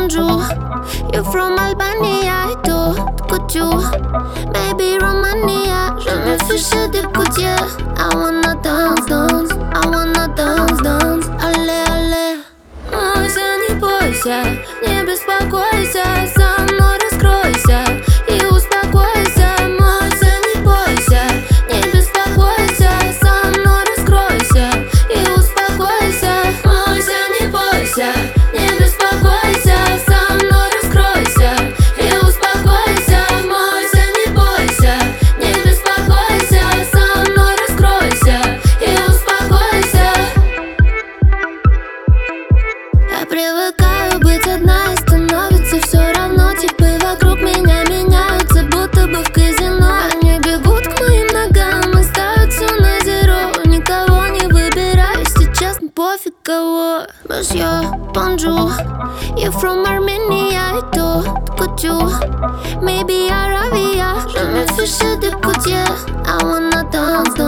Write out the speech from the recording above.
bonjour. You from Albania et tout, couture. Maybe Romania, je me fiche des coudiers. I wanna dance, dance, I wanna dance, dance. Allez, allez. Бойся, не бойся, не беспокойся, со мной раскройся и успокойся. Бойся, не бойся, не беспокойся, со мной раскройся и успокойся. Бойся, не бойся, не беспокойся, со мной раскройся и успокойся. Бойся, не бойся, не беспокойся, со мной раскройся и успокойся. Я привыкаю быть одна и становится все равно. Типы вокруг меня меняются, будто бы в казино. Они бегут к моим ногам и ставят все на зеро. Никого не выбираю сейчас, пофиг кого. Monsieur, bonjour. You from Armenia et tout, couture. Maybe Arabia, je me fiche des coudiers. I wanna dance, dance.